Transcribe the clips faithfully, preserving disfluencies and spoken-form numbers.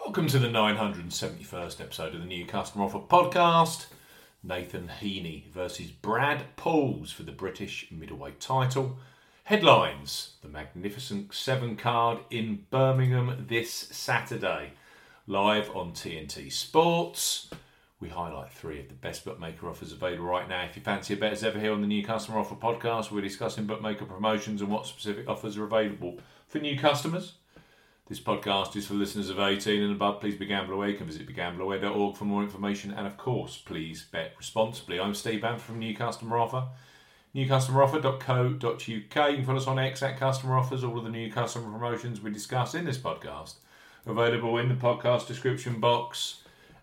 Welcome to the nine hundred seventy-first episode of the New Customer Offer podcast. Nathan Heaney versus Brad Pauls for the British middleweight title. Headlines: the Magnificent Seven card in Birmingham this Saturday. Live on T N T Sports. We highlight three of the best bookmaker offers available right now. If you fancy a bet as ever here on the New Customer Offer podcast, we're discussing bookmaker promotions and what specific offers are available for new customers. This podcast is for listeners of eighteen and above. Please be gamble aware. You can visit be gamble aware dot org for more information. And of course, please bet responsibly. I'm Steve Bamford from New Customer Offer. new customer offer dot co dot uk. You can follow us on X at Customer Offers. All of the new customer promotions we discuss in this podcast are available in the podcast description box,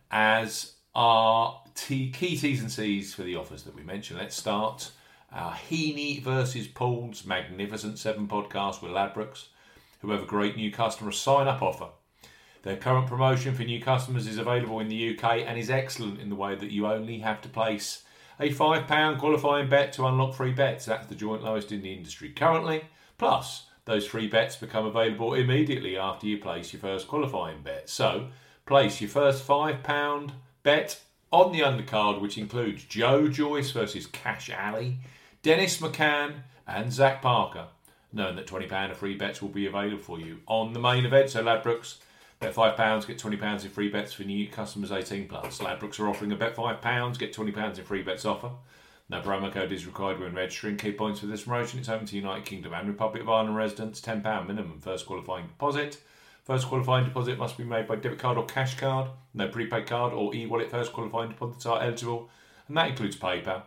as are T- key T's and C's for the offers that we mentioned. Let's start our Heaney versus Pauls Magnificent Seven podcast with Ladbrokes, who have a great new customer sign-up offer. Their current promotion for new customers is available in the U K and is excellent in the way that you only have to place a five pounds qualifying bet to unlock free bets. That's the joint lowest in the industry currently. Plus, those free bets become available immediately after you place your first qualifying bet. So, place your first five pounds bet on the undercard, which includes Joe Joyce versus Cash Alley, Dennis McCann and Zach Parker, knowing that twenty pounds of free bets will be available for you on the main event. So Ladbrokes, bet five pounds, get twenty pounds in free bets for new customers eighteen plus. Ladbrokes are offering a bet five pounds, get twenty pounds in free bets offer. No promo code is required when registering. Key points for this promotion: it's open to United Kingdom and Republic of Ireland residents. ten pounds minimum first qualifying deposit. First qualifying deposit must be made by debit card or cash card. No prepaid card or e-wallet first qualifying deposits are eligible, and that includes PayPal.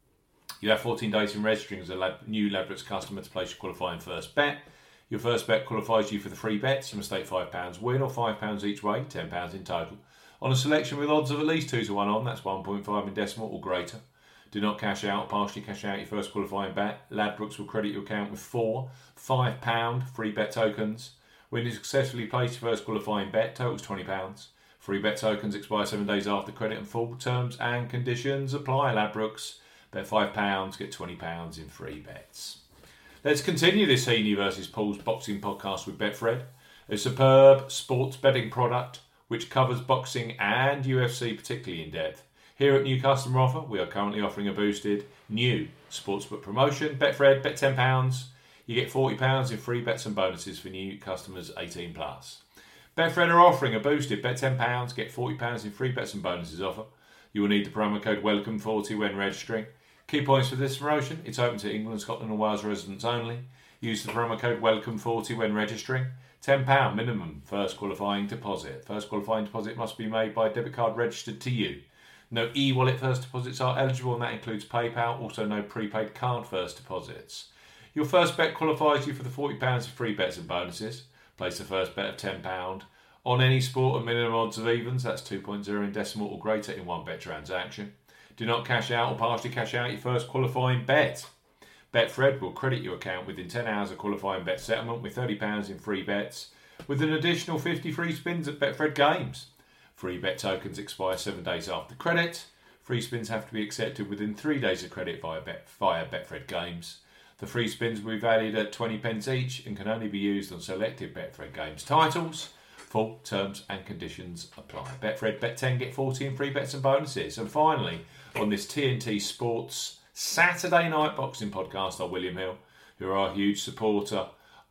You have fourteen days in registering as a Lad- new Ladbrokes customer to place your qualifying first bet. Your first bet qualifies you for the free bets. You must stake five pounds win or five pounds each way, ten pounds in total, on a selection with odds of at least two to one on, that's one point five in decimal or greater. Do not cash out or partially cash out your first qualifying bet. Ladbrokes will credit your account with four five pounds free bet tokens. When you successfully place your first qualifying bet, totals twenty pounds. Free bet tokens expire seven days after credit and full terms and conditions apply. Ladbrokes, bet five pounds, get twenty pounds in free bets. Let's continue this Heaney versus Pauls boxing podcast with Betfred, a superb sports betting product which covers boxing and U F C particularly in depth. Here at New Customer Offer, we are currently offering a boosted new sportsbook promotion. Betfred, bet ten pounds. You get forty pounds in free bets and bonuses for new customers eighteen plus. Betfred are offering a boosted bet ten pounds, get forty pounds in free bets and bonuses offer. You will need the promo code welcome forty when registering. Key points for this promotion: it's open to England, Scotland and Wales residents only. Use the promo code welcome forty when registering. ten pounds minimum first qualifying deposit. First qualifying deposit must be made by a debit card registered to you. No e-wallet first deposits are eligible, and that includes PayPal. Also no prepaid card first deposits. Your first bet qualifies you for the forty pounds of free bets and bonuses. Place the first bet of ten pounds on any sport at minimum odds of evens, that's two point oh in decimal or greater in one bet transaction. Do not cash out or partially cash out your first qualifying bet. Betfred will credit your account within ten hours of qualifying bet settlement with thirty pounds in free bets, with an additional fifty free spins at Betfred games. Free bet tokens expire seven days after credit. Free spins have to be accepted within three days of credit via, Bet, via Betfred games. The free spins will be valued at twenty pence each and can only be used on selected Betfred games titles. Full terms and conditions apply. Betfred, bet ten, get forty in free bets and bonuses. And finally, on this T N T Sports Saturday night boxing podcast are William Hill, who are a huge supporter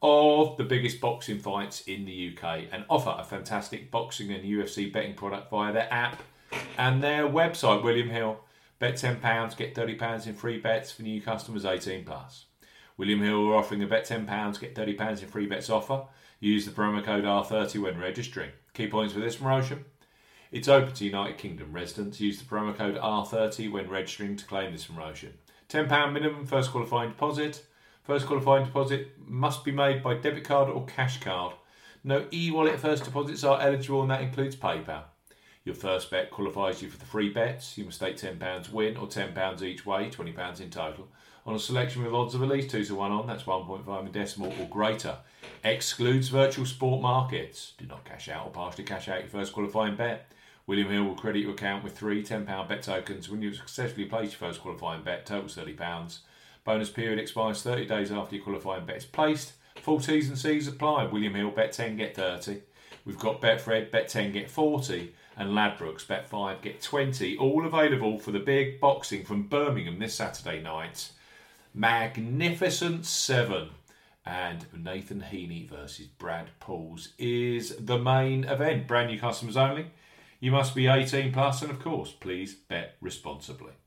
of the biggest boxing fights in the U K and offer a fantastic boxing and U F C betting product via their app and their website. William Hill, bet ten pounds, get thirty pounds in free bets for new customers eighteen plus. William Hill are offering a bet ten pounds, get thirty pounds in free bets offer. Use the promo code R thirty when registering. Key points for this promotion: it's open to United Kingdom residents. Use the promo code R thirty when registering to claim this promotion. ten pounds minimum first qualifying deposit. First qualifying deposit must be made by debit card or cash card. No e-wallet first deposits are eligible, and that includes PayPal. Your first bet qualifies you for the free bets. You must stake ten pounds win or ten pounds each way, twenty pounds in total, on a selection with odds of at least two to one on, that's one point five in decimal or greater. Excludes virtual sport markets. Do not cash out or partially cash out your first qualifying bet. William Hill will credit your account with three ten pounds bet tokens when you successfully place your first qualifying bet, totals thirty pounds. Bonus period expires thirty days after your qualifying bet is placed. Full T's and C's apply. William Hill, bet ten, get thirty. We've got Betfred, Bet ten, get forty, and Ladbrokes, Bet five, get twenty, all available for the big boxing from Birmingham this Saturday night. Magnificent Seven and Nathan Heaney versus Brad Pauls is the main event. Brand new customers only. You must be eighteen plus, and of course, please bet responsibly.